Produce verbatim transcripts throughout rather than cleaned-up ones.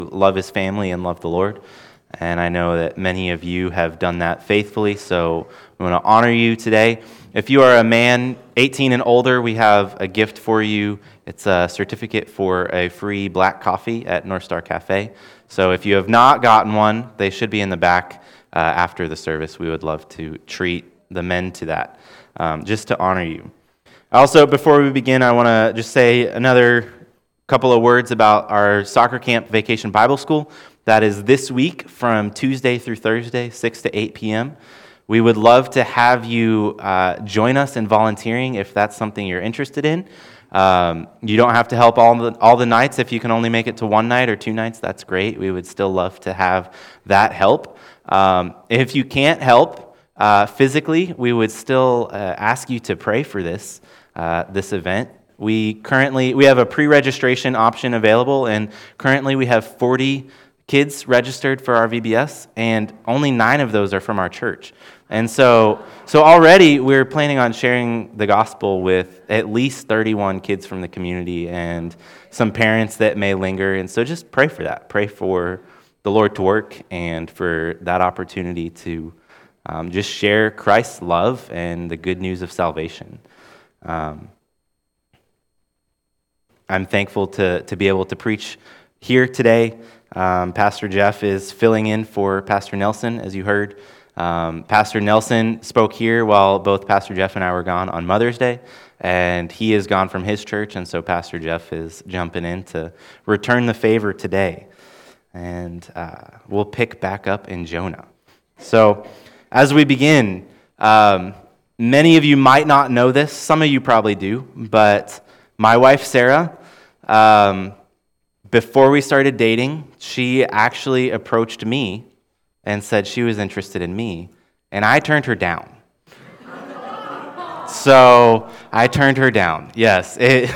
love his family and love the Lord. And I know that many of you have done that faithfully, so we want to honor you today. If you are a man eighteen and older, we have a gift for you. It's a certificate for a free black coffee at North Star Cafe. So if you have not gotten one, they should be in the back uh, after the service. We would love to treat the men to that, um, just to honor you. Also, before we begin, I want to just say another couple of words about our soccer camp vacation Bible school. That is this week from Tuesday through Thursday, six to eight p.m. We would love to have you uh, join us in volunteering if that's something you're interested in. Um, you don't have to help all the, all the nights. If you can only make it to one night or two nights, that's great. We would still love to have that help. Um, if you can't help uh, physically, we would still uh, ask you to pray for this, uh, this event. We currently, we have a pre-registration option available, and currently we have forty kids registered for our V B S, and only nine of those are from our church. And so so already we're planning on sharing the gospel with at least thirty-one kids from the community and some parents that may linger. And so just pray for that. Pray for the Lord to work and for that opportunity to um, just share Christ's love and the good news of salvation. Um, I'm thankful to, to be able to preach here today. Um, Pastor Jeff is filling in for Pastor Nelson, as you heard. Um, Pastor Nelson spoke here while both Pastor Jeff and I were gone on Mother's Day, and he is gone from his church, and so Pastor Jeff is jumping in to return the favor today. And uh, we'll pick back up in Jonah. So as we begin, um, many of you might not know this, some of you probably do, but my wife Sarah, um, before we started dating, she actually approached me and said she was interested in me, and I turned her down. So I turned her down. Yes, it,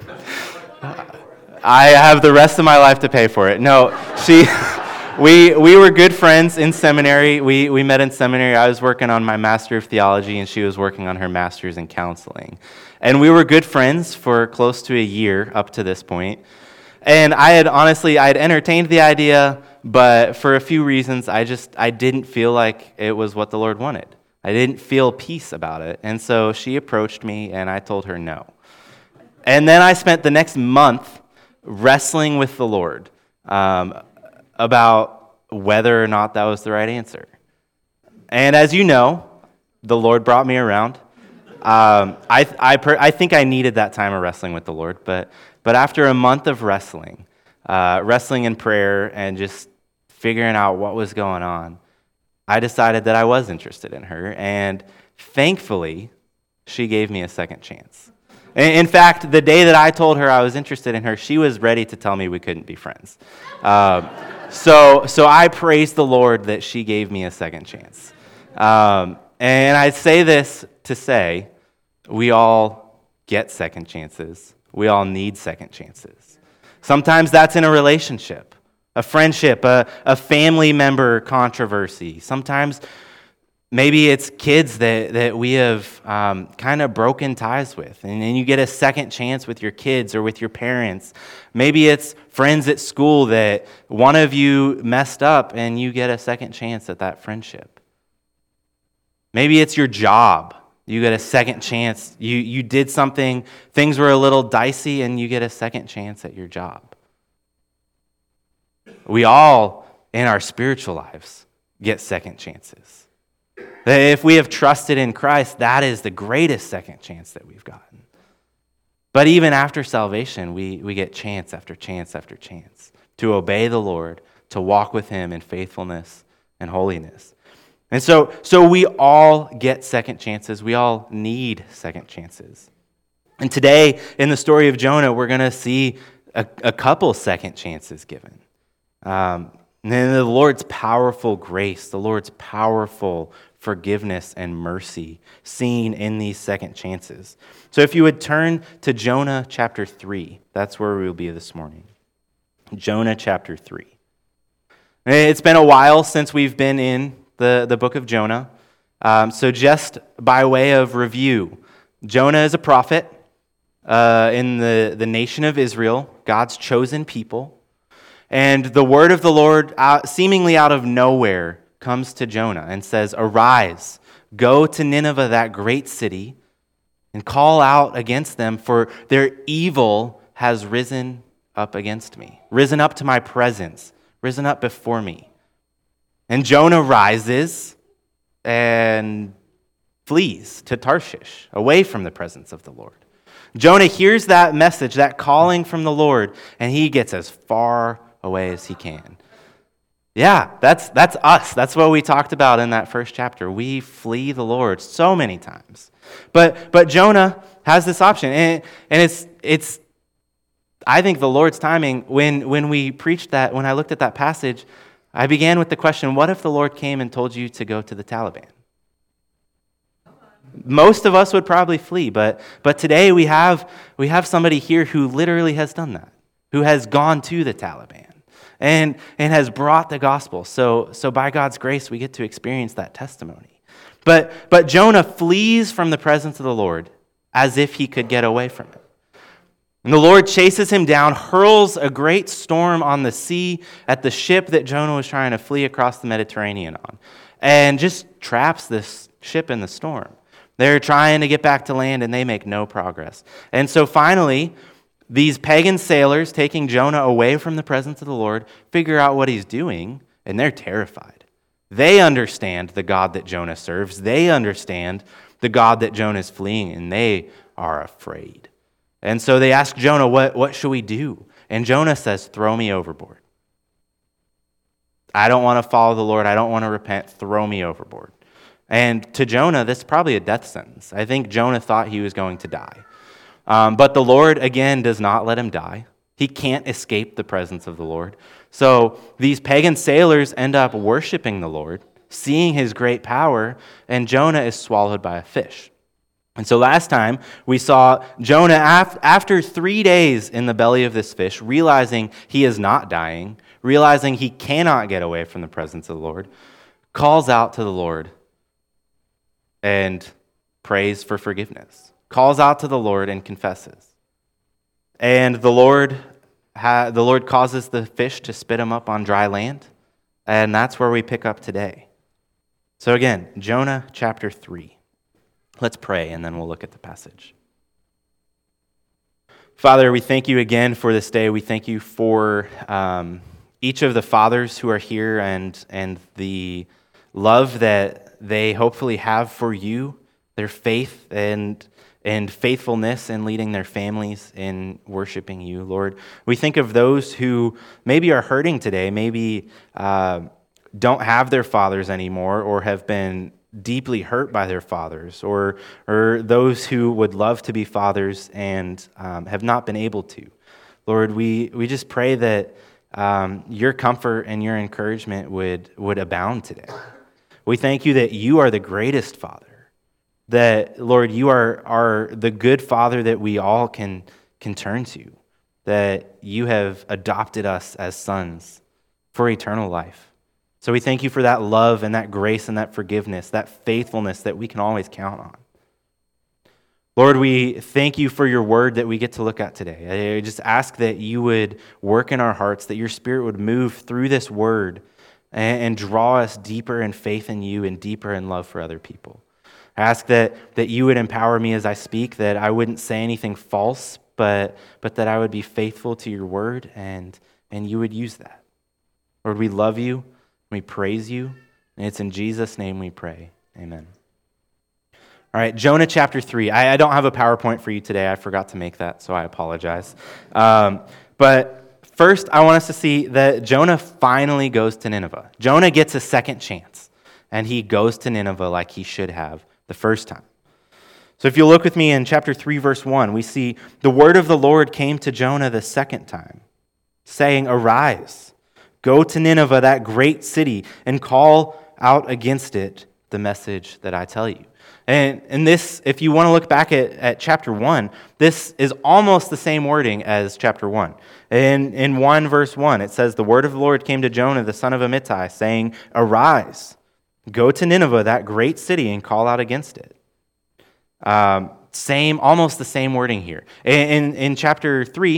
I have the rest of my life to pay for it. No, she, we we were good friends in seminary. We we met in seminary. I was working on my Master of Theology, and she was working on her Master's in Counseling, and we were good friends for close to a year up to this point. And I had honestly, I had entertained the idea, but for a few reasons, I just, I didn't feel like it was what the Lord wanted. I didn't feel peace about it. And so she approached me, and I told her no. And then I spent the next month wrestling with the Lord um, about whether or not that was the right answer. And as you know, the Lord brought me around. Um, I, I, per, I think I needed that time of wrestling with the Lord, but But after a month of wrestling, uh, wrestling in prayer and just figuring out what was going on, I decided that I was interested in her, and thankfully, she gave me a second chance. In fact, the day that I told her I was interested in her, she was ready to tell me we couldn't be friends. Um, so, so I praise the Lord that she gave me a second chance. Um, and I say this to say, we all get second chances. We all need second chances. Sometimes that's in a relationship, a friendship, a, a family member controversy. Sometimes maybe it's kids that, that we have um, kind of broken ties with, and then you get a second chance with your kids or with your parents. Maybe it's friends at school that one of you messed up and you get a second chance at that friendship. Maybe it's your job. You get a second chance. You you did something, things were a little dicey, and you get a second chance at your job. We all, in our spiritual lives, get second chances. If we have trusted in Christ, that is the greatest second chance that we've gotten. But even after salvation, we, we get chance after chance after chance to obey the Lord, to walk with Him in faithfulness and holiness. And so, so we all get second chances. We all need second chances. And today, in the story of Jonah, we're going to see a, a couple second chances given. Um, and then the Lord's powerful grace, the Lord's powerful forgiveness and mercy seen in these second chances. So if you would turn to Jonah chapter three, that's where we will be this morning. Jonah chapter three. It's been a while since we've been in the, the book of Jonah. Um, so just by way of review, Jonah is a prophet uh, in the, the nation of Israel, God's chosen people. And the word of the Lord, out, seemingly out of nowhere, comes to Jonah and says, "Arise, go to Nineveh, that great city, and call out against them, for their evil has risen up against me, risen up to my presence, risen up before me." And Jonah rises and flees to Tarshish, away from the presence of the Lord. Jonah hears that message, that calling from the Lord, and he gets as far away as he can. Yeah, that's that's us. That's what we talked about in that first chapter. We flee the Lord so many times. But but Jonah has this option, and, and it's it's I think the Lord's timing. When when we preached that, when I looked at that passage, I began with the question, what if the Lord came and told you to go to the Taliban? Most of us would probably flee, but but today we have we have somebody here who literally has done that, who has gone to the Taliban and and has brought the gospel. So so by God's grace, we get to experience that testimony. But but Jonah flees from the presence of the Lord as if he could get away from it. And the Lord chases him down, hurls a great storm on the sea at the ship that Jonah was trying to flee across the Mediterranean on, and just traps this ship in the storm. They're trying to get back to land, and they make no progress. And so finally, these pagan sailors taking Jonah away from the presence of the Lord figure out what he's doing, and they're terrified. They understand the God that Jonah serves. They understand the God that Jonah is fleeing, and they are afraid. And so they ask Jonah, what, what should we do? And Jonah says, throw me overboard. I don't want to follow the Lord. I don't want to repent. Throw me overboard. And to Jonah, this is probably a death sentence. I think Jonah thought he was going to die. Um, but the Lord, again, does not let him die. He can't escape the presence of the Lord. So these pagan sailors end up worshiping the Lord, seeing his great power, and Jonah is swallowed by a fish. And so last time we saw Jonah, after three days in the belly of this fish, realizing he is not dying, realizing he cannot get away from the presence of the Lord, calls out to the Lord and prays for forgiveness, calls out to the Lord and confesses. And the Lord, ha- the Lord causes the fish to spit him up on dry land, and that's where we pick up today. So again, Jonah chapter three. Let's pray, and then we'll look at the passage. Father, we thank you again for this day. We thank you for um, each of the fathers who are here and and the love that they hopefully have for you, their faith and and faithfulness in leading their families in worshiping you, Lord. We think of those who maybe are hurting today, maybe uh, don't have their fathers anymore, or have been deeply hurt by their fathers, or or those who would love to be fathers and um, have not been able to. Lord, we, we just pray that um, your comfort and your encouragement would, would abound today. We thank you that you are the greatest Father, that, Lord, you are, are the good Father that we all can, can turn to, that you have adopted us as sons for eternal life. So we thank you for that love and that grace and that forgiveness, that faithfulness that we can always count on. Lord, we thank you for your word that we get to look at today. I just ask that you would work in our hearts, that your Spirit would move through this word and, and draw us deeper in faith in you and deeper in love for other people. I ask that, that you would empower me as I speak, that I wouldn't say anything false, but, but that I would be faithful to your word, and, and you would use that. Lord, we love you. We praise you, and it's in Jesus' name we pray. Amen. All right, Jonah chapter three. I, I don't have a PowerPoint for you today. I forgot to make that, so I apologize. Um, but first, I want us to see that Jonah finally goes to Nineveh. Jonah gets a second chance, and he goes to Nineveh like he should have the first time. So if you look with me in chapter three, verse one, we see the word of the Lord came to Jonah the second time, saying, "Arise, go to Nineveh, that great city, and call out against it the message that I tell you." And, and this, if you want to look back at, at chapter one, this is almost the same wording as chapter one. In, in one verse one, it says, "The word of the Lord came to Jonah, the son of Amittai, saying, Arise, go to Nineveh, that great city, and call out against it." Um, same, almost the same wording here. In, in, in chapter three,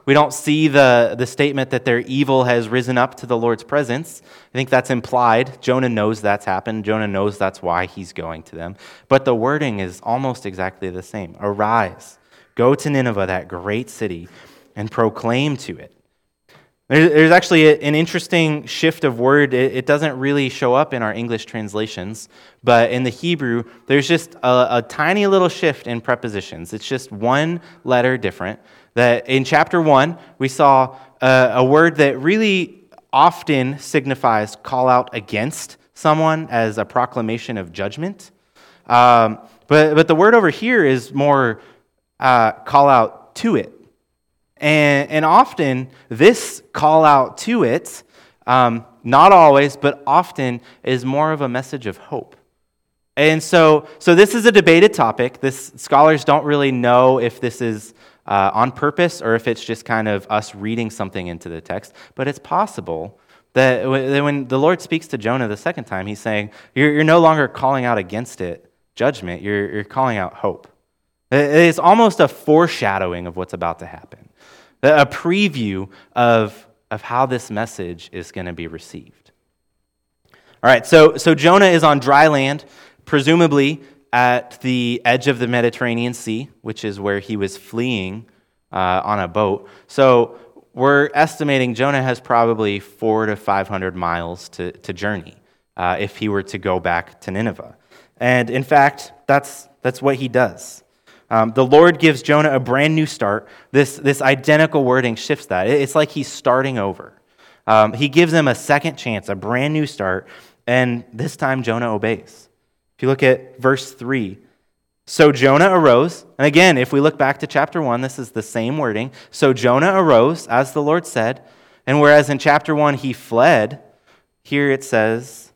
We don't see the, the statement that their evil has risen up to the Lord's presence. I think that's implied. Jonah knows that's happened. Jonah knows that's why he's going to them. But the wording is almost exactly the same. Arise, go to Nineveh, that great city, and proclaim to it. There's actually an interesting shift of word. It doesn't really show up in our English translations, but in the Hebrew, there's just a, a tiny little shift in prepositions. It's just one letter different. That in chapter one, we saw a, a word that really often signifies call out against someone as a proclamation of judgment. Um, but, but the word over here is more uh, call out to it. And, and often, this call out to it, um, not always, but often, is more of a message of hope. And so, so this is a debated topic. This scholars don't really know if this is uh, on purpose or if it's just kind of us reading something into the text. But it's possible that when the Lord speaks to Jonah the second time, he's saying, you're, you're no longer calling out against it, judgment. You're, you're calling out hope. It's almost a foreshadowing of what's about to happen. A preview of, of how this message is going to be received. All right, so, so Jonah is on dry land, presumably at the edge of the Mediterranean Sea, which is where he was fleeing uh, on a boat. So we're estimating Jonah has probably four to five hundred miles to, to journey uh, if he were to go back to Nineveh. And in fact, that's that's what he does. Um, the Lord gives Jonah a brand new start. This, this identical wording shifts that. It's like he's starting over. Um, he gives him a second chance, a brand new start, and this time Jonah obeys. If you look at verse three, so Jonah arose, and again, if we look back to chapter one, this is the same wording. So Jonah arose, as the Lord said, and whereas in chapter one he fled, here it says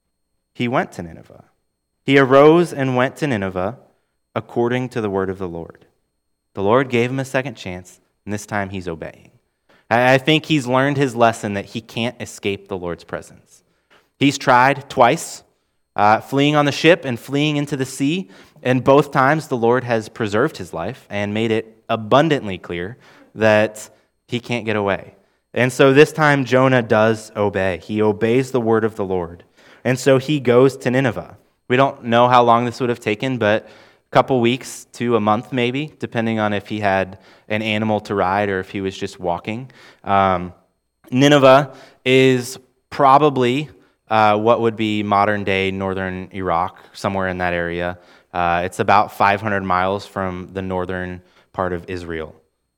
he went to Nineveh. He arose and went to Nineveh, according to the word of the Lord. The Lord gave him a second chance, and this time he's obeying. I think he's learned his lesson that he can't escape the Lord's presence. He's tried twice, uh, fleeing on the ship and fleeing into the sea, and both times the Lord has preserved his life and made it abundantly clear that he can't get away. And so this time Jonah does obey. He obeys the word of the Lord. And so he goes to Nineveh. We don't know how long this would have taken, but couple weeks to a month maybe, depending on if he had an animal to ride or if he was just walking. Um, Nineveh is probably uh, what would be modern-day northern Iraq, somewhere in that area. Uh, it's about five hundred miles from the northern part of Israel.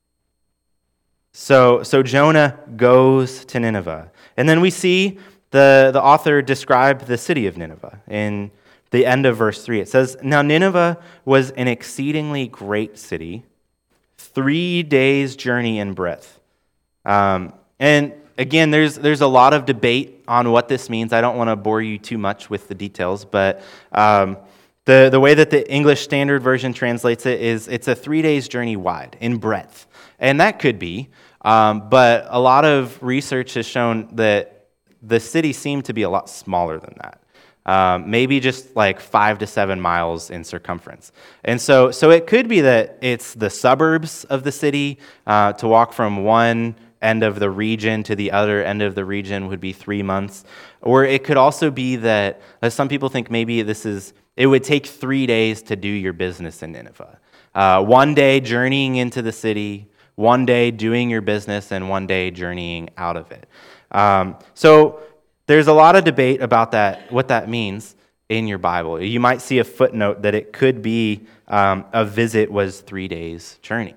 So, so Jonah goes to Nineveh. And then we see the, the author describe the city of Nineveh in the end of verse three. It says, now Nineveh was an exceedingly great city, three days' journey in breadth. Um, and again, there's there's a lot of debate on what this means. I don't want to bore you too much with the details, but um, the, the way that the English Standard Version translates it is it's a three days' journey wide in breadth. And that could be, um, but a lot of research has shown that the city seemed to be a lot smaller than that. Um, maybe just like five to seven miles in circumference. And so so it could be that it's the suburbs of the city. Uh, to walk from one end of the region to the other end of the region would be three months. Or it could also be that, as some people think maybe this is, it would take three days to do your business in Nineveh. Uh, one day journeying into the city, one day doing your business, and one day journeying out of it. Um, so There's a lot of debate about that, what that means in your Bible. You might see a footnote that it could be um, a visit was three days' journey.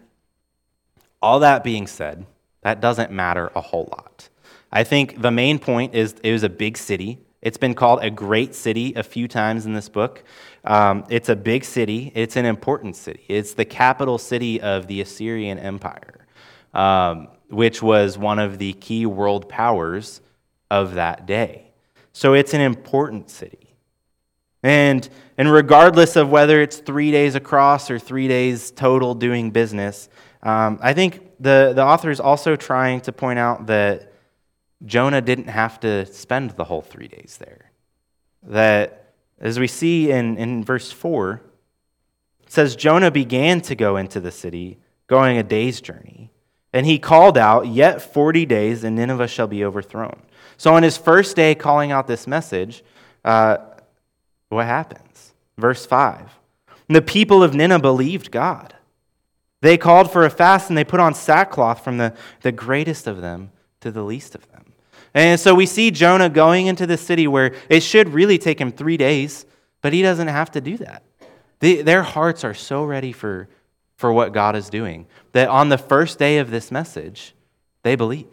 All that being said, that doesn't matter a whole lot. I think the main point is it was a big city. It's been called a great city a few times in this book. Um, it's a big city. It's an important city. It's the capital city of the Assyrian Empire, um, which was one of the key world powers of that day. So it's an important city. And, and regardless of whether it's three days across or three days total doing business, um, I think the, the author is also trying to point out that Jonah didn't have to spend the whole three days there. That, as we see in, in verse four, it says, Jonah began to go into the city, going a day's journey. And he called out, "Yet forty days, and Nineveh shall be overthrown." So on his first day calling out this message, uh, what happens? Verse five. The people of Nineveh believed God. They called for a fast, and they put on sackcloth from the, the greatest of them to the least of them. And so we see Jonah going into the city where it should really take him three days, but he doesn't have to do that. They, their hearts are so ready for, for what God is doing that on the first day of this message, they believe.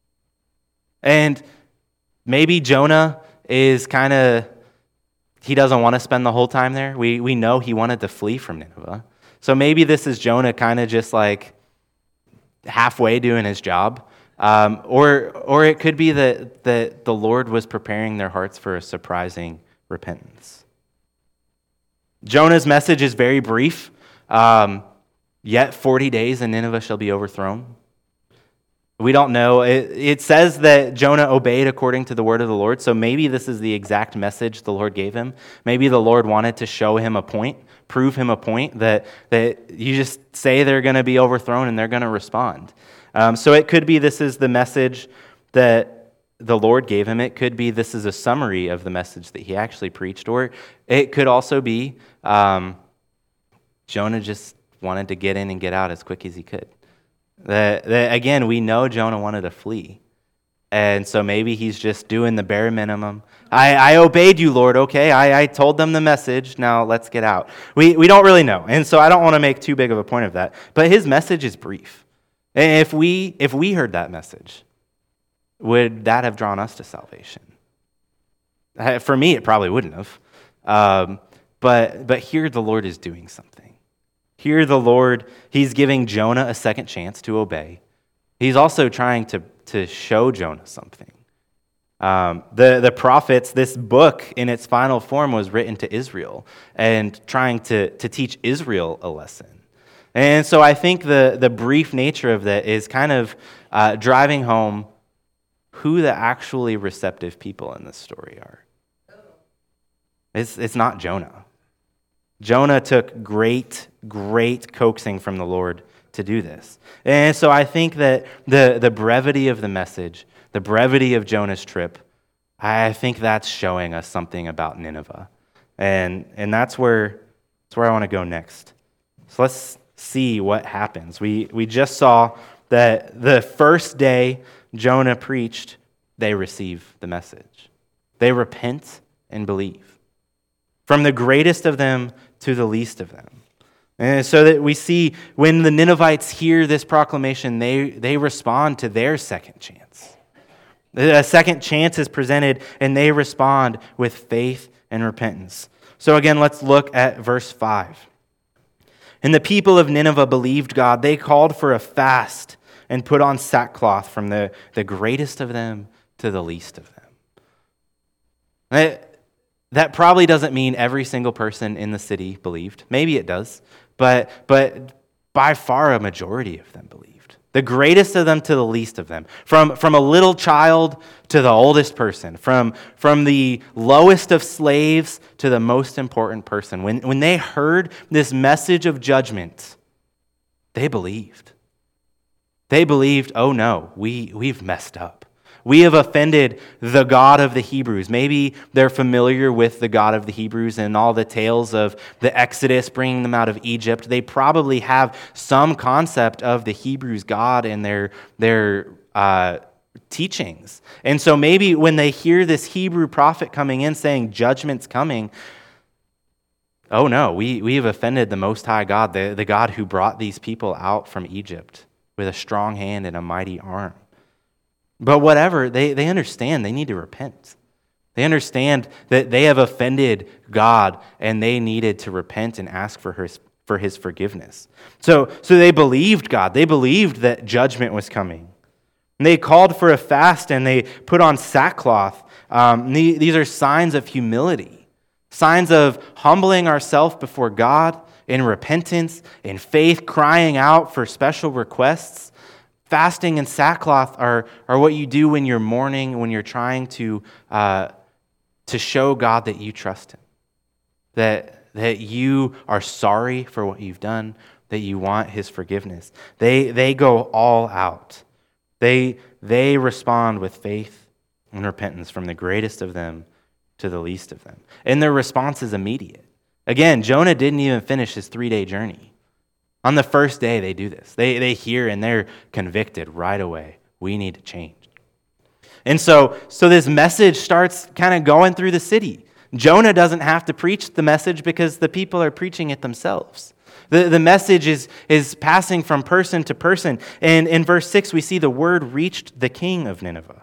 And maybe Jonah is kind of, he doesn't want to spend the whole time there. We, we know he wanted to flee from Nineveh. So maybe this is Jonah kind of just like halfway doing his job. Um, or or it could be that, that the Lord was preparing their hearts for a surprising repentance. Jonah's message is very brief. Um, Yet forty days and Nineveh shall be overthrown. We don't know. It, it says that Jonah obeyed according to the word of the Lord, so maybe this is the exact message the Lord gave him. Maybe the Lord wanted to show him a point, prove him a point, that, that you just say they're going to be overthrown and they're going to respond. Um, so it could be this is the message that the Lord gave him. It could be this is a summary of the message that he actually preached. Or it could also be um, Jonah just wanted to get in and get out as quick as he could. That, that again, we know Jonah wanted to flee. And so maybe he's just doing the bare minimum. I, I obeyed you, Lord. Okay, I, I told them the message. Now let's get out. We, we don't really know. And so I don't want to make too big of a point of that. But his message is brief. And if we, if we heard that message, would that have drawn us to salvation? For me, it probably wouldn't have. Um, but, but here the Lord is doing something. Here the Lord, he's giving Jonah a second chance to obey. He's also trying to, to show Jonah something. Um, the, the prophets, this book in its final form was written to Israel and trying to, to teach Israel a lesson. And so I think the, the brief nature of that is kind of uh, driving home who the actually receptive people in this story are. It's, it's not Jonah. Jonah took great, great coaxing from the Lord to do this. And so I think that the, the brevity of the message, the brevity of Jonah's trip, I think that's showing us something about Nineveh. And, and that's where, that's where I want to go next. So let's see what happens. We, we just saw that the first day Jonah preached, they receive the message. They repent and believe. From the greatest of them to the least of them. And so that we see when the Ninevites hear this proclamation, they, they respond to their second chance. A second chance is presented, and they respond with faith and repentance. So again, let's look at verse five. And the people of Nineveh believed God. They called for a fast and put on sackcloth from the, the greatest of them to the least of them. That, that probably doesn't mean every single person in the city believed. Maybe it does. But, but by far a majority of them believed. The greatest of them to the least of them. From, from a little child to the oldest person. From, from the lowest of slaves to the most important person. When, when they heard this message of judgment, they believed. They believed, oh no, we, we've messed up. We have offended the God of the Hebrews. Maybe they're familiar with the God of the Hebrews and all the tales of the Exodus, bringing them out of Egypt. They probably have some concept of the Hebrews' God and their, their uh, teachings. And so maybe when they hear this Hebrew prophet coming in saying judgment's coming, oh no, we, we have offended the Most High God, the, the God who brought these people out from Egypt with a strong hand and a mighty arm. But whatever, they, they understand they need to repent. They understand that they have offended God and they needed to repent and ask for his, for his forgiveness. So, so they believed God. They believed that judgment was coming. And they called for a fast and they put on sackcloth. Um, these are signs of humility, signs of humbling ourselves before God in repentance, in faith, crying out for special requests. Fasting and sackcloth are, are what you do when you're mourning, when you're trying to, uh, to show God that you trust him, that, that you are sorry for what you've done, that you want his forgiveness. They, they go all out. They, they respond with faith and repentance from the greatest of them to the least of them. And their response is immediate. Again, Jonah didn't even finish his three-day journey. On the first day, they do this. They, they hear and they're convicted right away. We need to change. And so, so this message starts kind of going through the city. Jonah doesn't have to preach the message because the people are preaching it themselves. The, the message is, is passing from person to person. And in verse six, we see the word reached the king of Nineveh.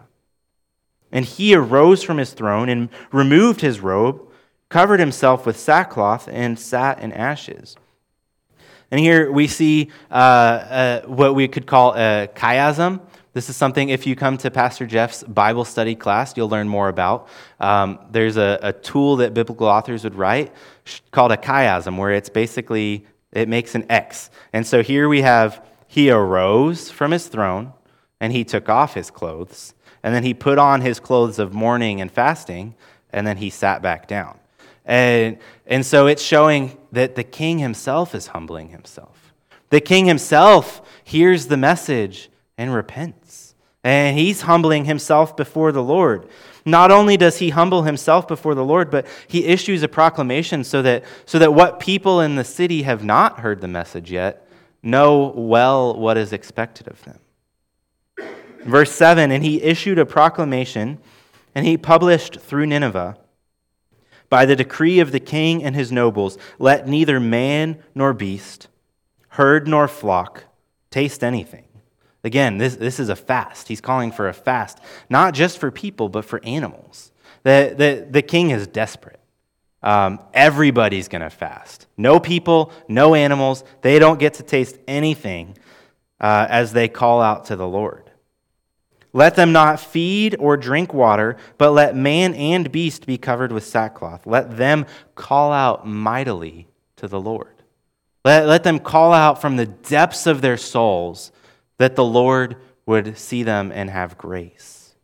And he arose from his throne and removed his robe, covered himself with sackcloth, and sat in ashes. And here we see uh, uh, what we could call a chiasm. This is something, if you come to Pastor Jeff's Bible study class, you'll learn more about. Um, there's a, a tool that biblical authors would write called a chiasm, where it's basically, it makes an X. And so here we have, he arose from his throne, and he took off his clothes, and then he put on his clothes of mourning and fasting, and then he sat back down. And, and so it's showing that the king himself is humbling himself. The king himself hears the message and repents. And he's humbling himself before the Lord. Not only does he humble himself before the Lord, but he issues a proclamation so that, so that what people in the city have not heard the message yet know well what is expected of them. Verse seven, and he issued a proclamation, and he published through Nineveh, by the decree of the king and his nobles, let neither man nor beast, herd nor flock, taste anything. Again, this, this is a fast. He's calling for a fast, not just for people, but for animals. The, the, the king is desperate. Um, everybody's going to fast. No people, no animals. They don't get to taste anything uh, as they call out to the Lord. Let them not feed or drink water, but let man and beast be covered with sackcloth. Let them call out mightily to the Lord. Let, let them call out from the depths of their souls that the Lord would see them and have grace.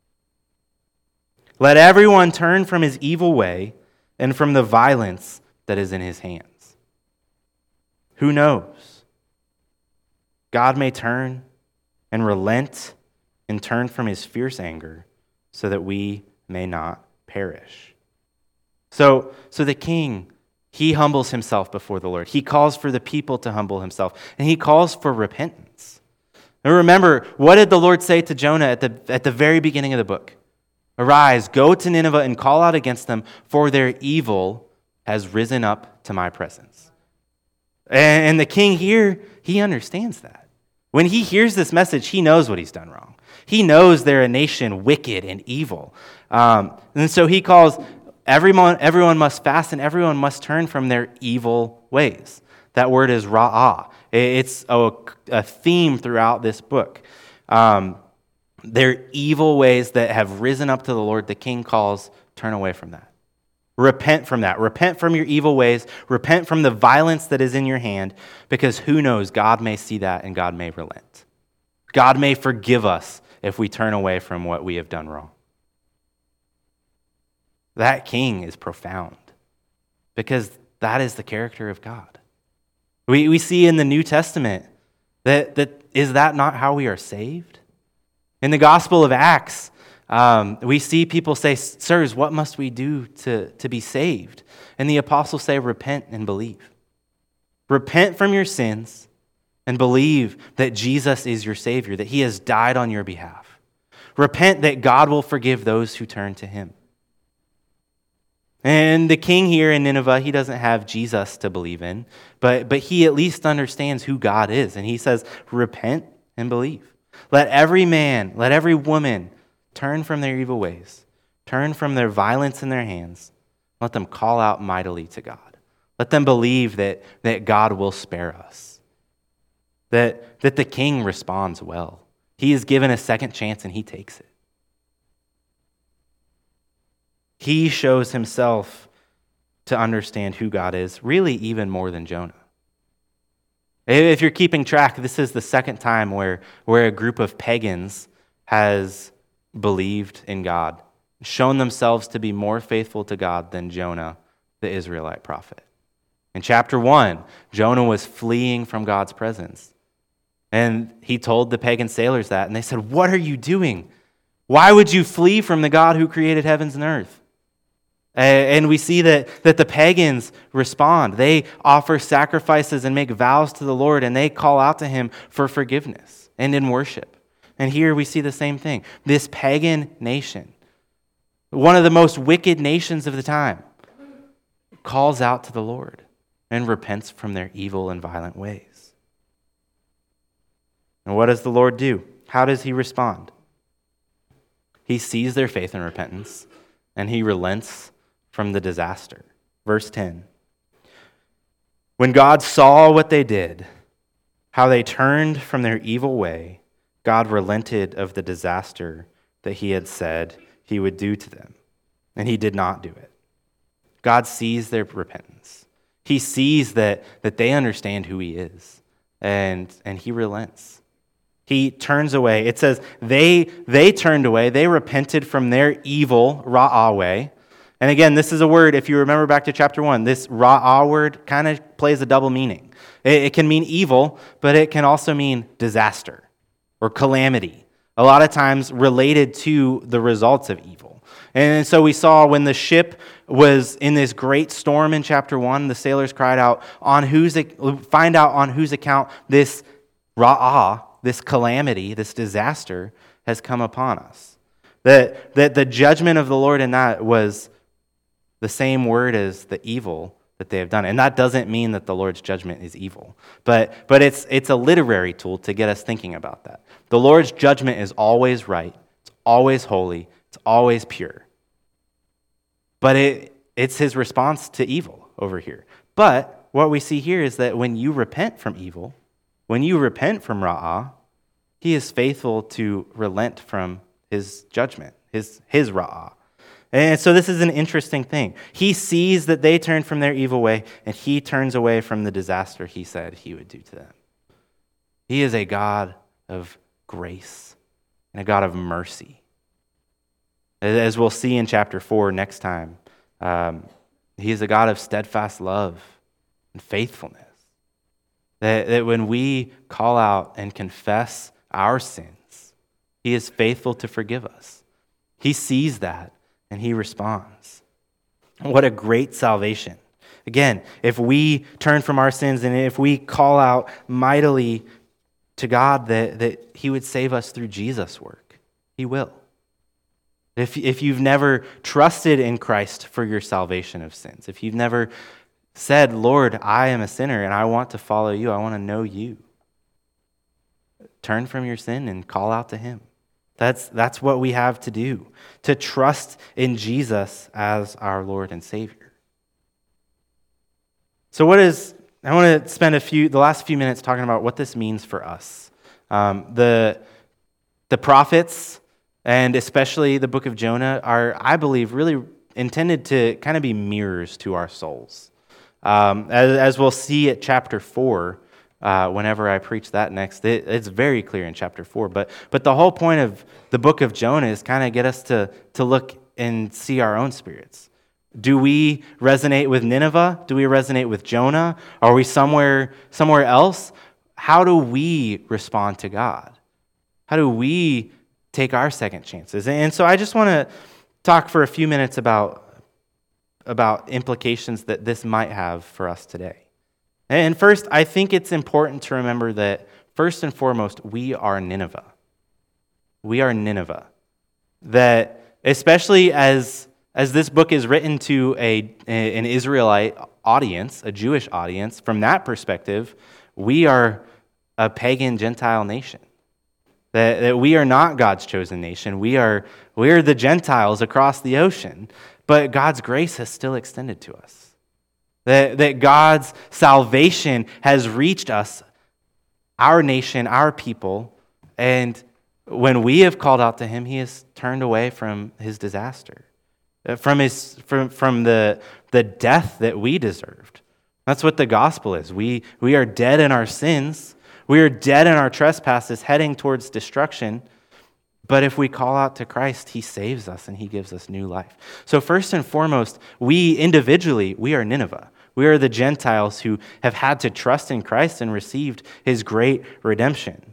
Let everyone turn from his evil way and from the violence that is in his hands. Who knows? God may turn and relent and turn from his fierce anger so that we may not perish. So, so the king, he humbles himself before the Lord. He calls for the people to humble himself, and he calls for repentance. And remember, what did the Lord say to Jonah at the, at the very beginning of the book? Arise, go to Nineveh and call out against them, for their evil has risen up to my presence. And the king here, he understands that. When he hears this message, he knows what he's done wrong. He knows they're a nation wicked and evil. Um, and so he calls, everyone, everyone must fast and everyone must turn from their evil ways. That word is ra'ah. It's a, a theme throughout this book. Um, their evil ways that have risen up to the Lord, the king calls, turn away from that. Repent from that. Repent from your evil ways. Repent from the violence that is in your hand, because who knows, God may see that and God may relent. God may forgive us if we turn away from what we have done wrong. That king is profound, because that is the character of God. We, we see in the New Testament that, that is that not how we are saved? In the Gospel of Acts, Um, we see people say, sirs, what must we do to, to be saved? And the apostles say, repent and believe. Repent from your sins and believe that Jesus is your Savior, that he has died on your behalf. Repent that God will forgive those who turn to him. And the king here in Nineveh, he doesn't have Jesus to believe in, but, but he at least understands who God is. And he says, repent and believe. Let every man, let every woman turn from their evil ways. Turn from their violence in their hands. Let them call out mightily to God. Let them believe that, that God will spare us. That, that the king responds well. He is given a second chance and he takes it. He shows himself to understand who God is, really even more than Jonah. If you're keeping track, this is the second time where, where a group of pagans has believed in God, shown themselves to be more faithful to God than Jonah, the Israelite prophet. In chapter one, Jonah was fleeing from God's presence. And he told the pagan sailors that, and they said, "What are you doing? Why would you flee from the God who created heavens and earth?" And we see that, that the pagans respond. They offer sacrifices and make vows to the Lord, and they call out to him for forgiveness and in worship. And here we see the same thing. This pagan nation, one of the most wicked nations of the time, calls out to the Lord and repents from their evil and violent ways. And what does the Lord do? How does he respond? He sees their faith and repentance, and he relents from the disaster. Verse ten. When God saw what they did, how they turned from their evil way, God relented of the disaster that he had said he would do to them, and he did not do it. God sees their repentance. He sees that, that they understand who he is, and, and he relents. He turns away. It says they, they turned away. They repented from their evil, ra'ah way. And again, this is a word, if you remember back to chapter one, this ra'ah word kind of plays a double meaning. It, it can mean evil, but it can also mean disaster or calamity, a lot of times related to the results of evil. And so we saw when the ship was in this great storm in chapter one, the sailors cried out, on whose find out on whose account this ra'ah, this calamity, this disaster has come upon us. That, that the judgment of the Lord in that was the same word as the evil that they have done. And that doesn't mean that the Lord's judgment is evil. But, but it's, it's a literary tool to get us thinking about that. The Lord's judgment is always right. It's always holy. It's always pure. But it, it's his response to evil over here. But what we see here is that when you repent from evil, when you repent from ra'ah, he is faithful to relent from his judgment, his, his ra'ah. And so this is an interesting thing. He sees that they turn from their evil way, and he turns away from the disaster he said he would do to them. He is a God of grace and a God of mercy. As we'll see in chapter four next time, um, he is a God of steadfast love and faithfulness. That, that when we call out and confess our sins, he is faithful to forgive us. He sees that, and he responds. What a great salvation. Again, if we turn from our sins and if we call out mightily to God that, that he would save us through Jesus' work, he will. If, if you've never trusted in Christ for your salvation of sins, if you've never said, Lord, I am a sinner and I want to follow you, I want to know you, turn from your sin and call out to him. That's, that's what we have to do, to trust in Jesus as our Lord and Savior. So what is, I want to spend a few, the last few minutes talking about what this means for us. Um, the, the prophets, and especially the book of Jonah, are, I believe, really intended to kind of be mirrors to our souls. Um, as, as we'll see at chapter four, Uh, whenever I preach that next, it, it's very clear in chapter four. But but the whole point of the book of Jonah is kind of get us to, to look and see our own spirits. Do we resonate with Nineveh? Do we resonate with Jonah? Are we somewhere somewhere else? How do we respond to God? How do we take our second chances? And so I just want to talk for a few minutes about, about implications that this might have for us today. And first, I think it's important to remember that, first and foremost, we are Nineveh. We are Nineveh. That, especially as, as this book is written to a, an Israelite audience, a Jewish audience, from that perspective, we are a pagan Gentile nation. That, that we are not God's chosen nation. We are, we are the Gentiles across the ocean, but God's grace has still extended to us. That, that God's salvation has reached us, our nation, our people, and when we have called out to him, he has turned away from his disaster, from his from, from the, the death that we deserved. That's what the gospel is. We, we are dead in our sins. We are dead in our trespasses, heading towards destruction. But if we call out to Christ, he saves us and he gives us new life. So first and foremost, we individually, we are Nineveh. We are the Gentiles who have had to trust in Christ and received his great redemption.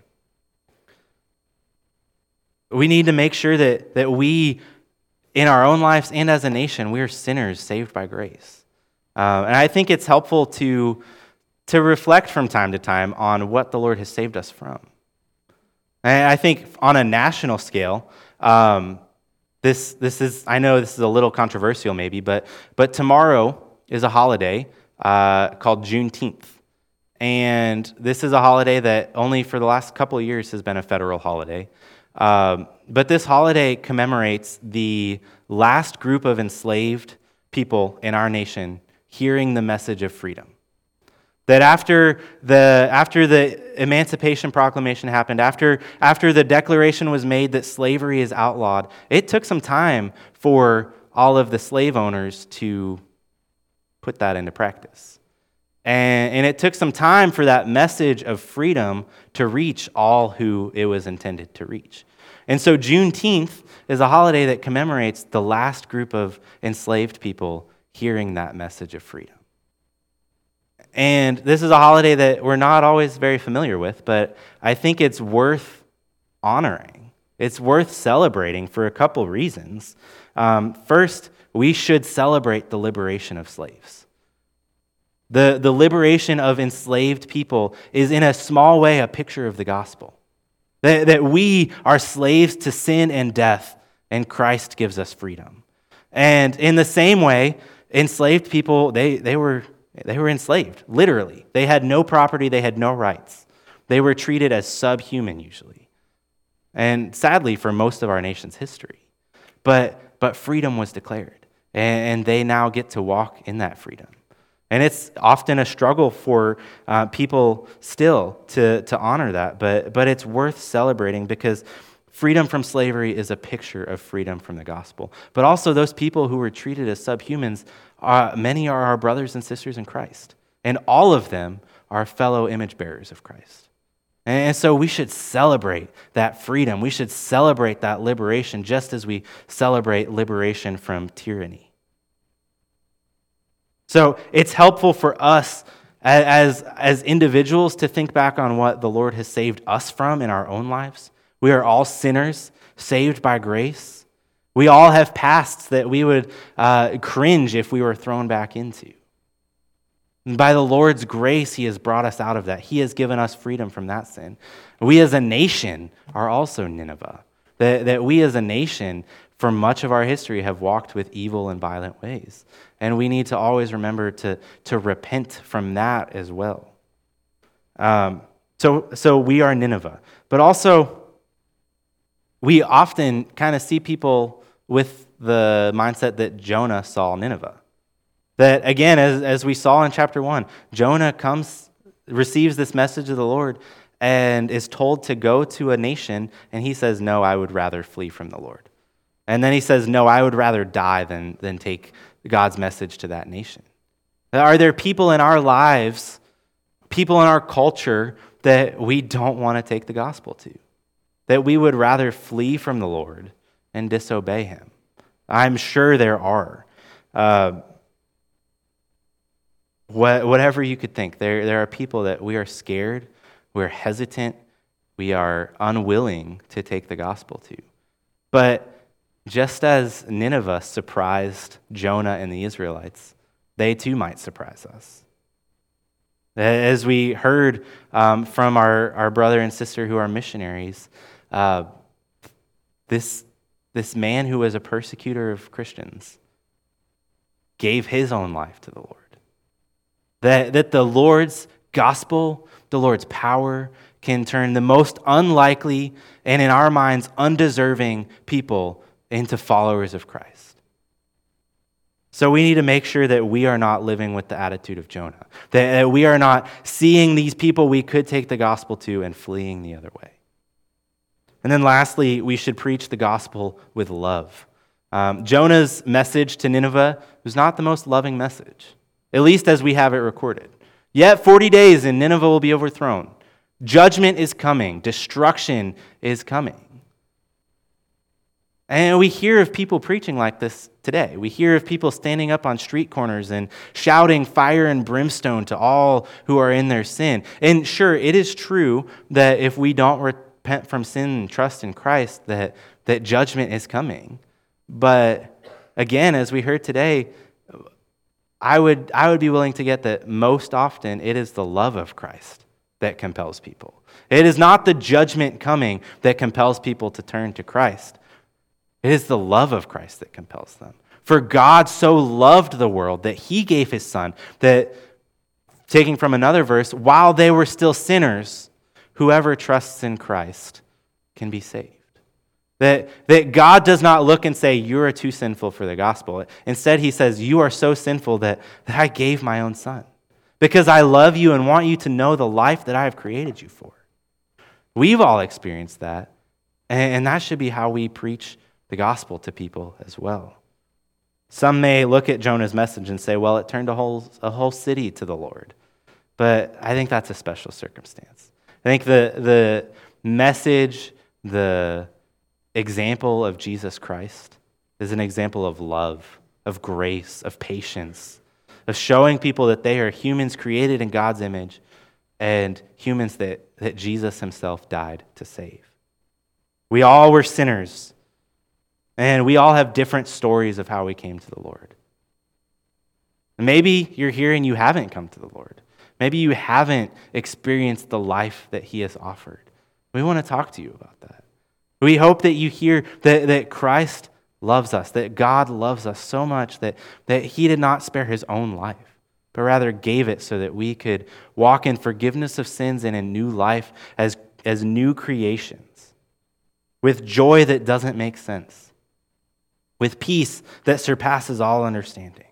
We need to make sure that, that we, in our own lives and as a nation, we are sinners saved by grace. Uh, and I think it's helpful to, to reflect from time to time on what the Lord has saved us from. And I think on a national scale, um, this this is, I know this is a little controversial maybe, but but tomorrow is a holiday uh, called Juneteenth. And this is a holiday that only for the last couple of years has been a federal holiday. Um, but this holiday commemorates the last group of enslaved people in our nation hearing the message of freedom. That after the after the Emancipation Proclamation happened, after, after the declaration was made that slavery is outlawed, it took some time for all of the slave owners to put that into practice. And, and it took some time for that message of freedom to reach all who it was intended to reach. And so Juneteenth is a holiday that commemorates the last group of enslaved people hearing that message of freedom. And this is a holiday that we're not always very familiar with, but I think it's worth honoring. It's worth celebrating for a couple reasons. Um, first, we should celebrate the liberation of slaves. The, the liberation of enslaved people is in a small way a picture of the gospel. That, that we are slaves to sin and death, and Christ gives us freedom. And in the same way, enslaved people, they, they were... They were enslaved, literally. They had no property, they had no rights. They were treated as subhuman usually. And sadly, for most of our nation's history. But, but freedom was declared, and they now get to walk in that freedom. And it's often a struggle for uh, people still to, to honor that, but, but it's worth celebrating because freedom from slavery is a picture of freedom from the gospel. But also those people who were treated as subhumans, uh, many are our brothers and sisters in Christ. And all of them are fellow image bearers of Christ. And so we should celebrate that freedom. We should celebrate that liberation just as we celebrate liberation from tyranny. So it's helpful for us as, as individuals to think back on what the Lord has saved us from in our own lives. We are all sinners, saved by grace. We all have pasts that we would uh, cringe if we were thrown back into. And by the Lord's grace, he has brought us out of that. He has given us freedom from that sin. We as a nation are also Nineveh. That, that we as a nation, for much of our history, have walked with evil and violent ways. And we need to always remember to, to repent from that as well. Um, so, so we are Nineveh. But also, we often kind of see people with the mindset that Jonah saw Nineveh. That, again, as, as we saw in chapter one, Jonah comes, receives this message of the Lord and is told to go to a nation, and he says, no, I would rather flee from the Lord. And then he says, no, I would rather die than, than take God's message to that nation. Are there people in our lives, people in our culture that we don't want to take the gospel to? That we would rather flee from the Lord and disobey him? I'm sure there are. Uh, what, whatever you could think, there, there are people that we are scared, we're hesitant, we are unwilling to take the gospel to. But just as Nineveh surprised Jonah and the Israelites, they too might surprise us. As we heard um, from our, our brother and sister who are missionaries, uh, this, this man who was a persecutor of Christians gave his own life to the Lord. That, that the Lord's gospel, the Lord's power, can turn the most unlikely and in our minds undeserving people into followers of Christ. So we need to make sure that we are not living with the attitude of Jonah, that, that we are not seeing these people we could take the gospel to and fleeing the other way. And then lastly, we should preach the gospel with love. Um, Jonah's message to Nineveh was not the most loving message, at least as we have it recorded. Yet forty days and Nineveh will be overthrown. Judgment is coming. Destruction is coming. And we hear of people preaching like this today. We hear of people standing up on street corners and shouting fire and brimstone to all who are in their sin. And sure, it is true that if we don't repent from sin and trust in Christ, that, that judgment is coming. But again, as we heard today, I would, I would be willing to get that most often it is the love of Christ that compels people. It is not the judgment coming that compels people to turn to Christ. It is the love of Christ that compels them. For God so loved the world that he gave his son, that, taking from another verse, while they were still sinners, whoever trusts in Christ can be saved. That, that God does not look and say, you are too sinful for the gospel. Instead, he says, you are so sinful that, that I gave my own son, because I love you and want you to know the life that I have created you for. We've all experienced that, and, and that should be how we preach the gospel to people as well. Some may look at Jonah's message and say, well, it turned a whole, a whole city to the Lord. But I think that's a special circumstance. I think the, the message, the example of Jesus Christ is an example of love, of grace, of patience, of showing people that they are humans created in God's image and humans that, that Jesus himself died to save. We all were sinners. And we all have different stories of how we came to the Lord. And maybe you're here and you haven't come to the Lord. Maybe you haven't experienced the life that he has offered. We want to talk to you about that. We hope that you hear that, that Christ loves us, that God loves us so much that, that he did not spare his own life, but rather gave it so that we could walk in forgiveness of sins and in new life as, as new creations, with joy that doesn't make sense, with peace that surpasses all understanding.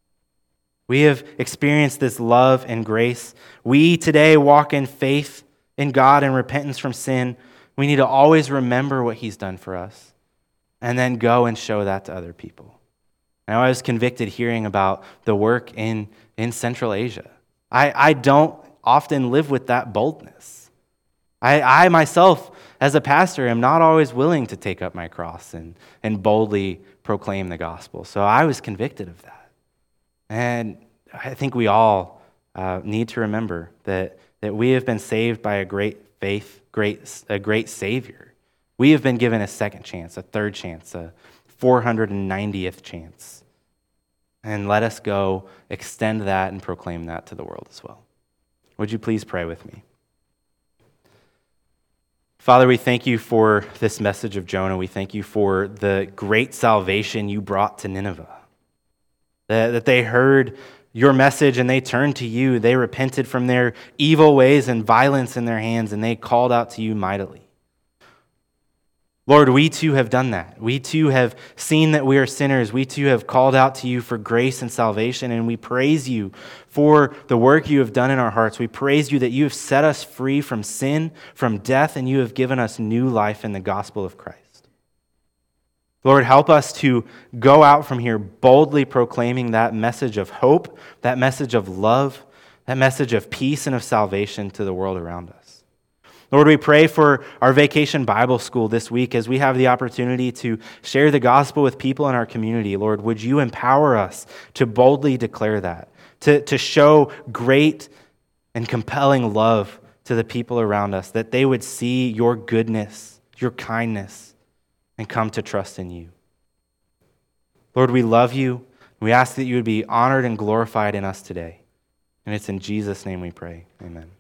We have experienced this love and grace. We today walk in faith in God and repentance from sin. We need to always remember what he's done for us and then go and show that to other people. Now, I was convicted hearing about the work in, in Central Asia. I, I don't often live with that boldness. I, I myself, as a pastor, am not always willing to take up my cross and, and boldly proclaim the gospel. So I was convicted of that. And I think we all uh, need to remember that, that we have been saved by a great faith, great, a great Savior. We have been given a second chance, a third chance, a four hundred ninetieth chance. And let us go extend that and proclaim that to the world as well. Would you please pray with me? Father, we thank you for this message of Jonah. We thank you for the great salvation you brought to Nineveh. That, that they heard your message and they turned to you. They repented from their evil ways and violence in their hands, and they called out to you mightily. Lord, we too have done that. We too have seen that we are sinners. We too have called out to you for grace and salvation, and we praise you for the work you have done in our hearts. We praise you that you have set us free from sin, from death, and you have given us new life in the gospel of Christ. Lord, help us to go out from here boldly proclaiming that message of hope, that message of love, that message of peace and of salvation to the world around us. Lord, we pray for our Vacation Bible School this week as we have the opportunity to share the gospel with people in our community. Lord, would you empower us to boldly declare that, to, to show great and compelling love to the people around us, that they would see your goodness, your kindness, and come to trust in you. Lord, we love you. We ask that you would be honored and glorified in us today. And it's in Jesus' name we pray. Amen.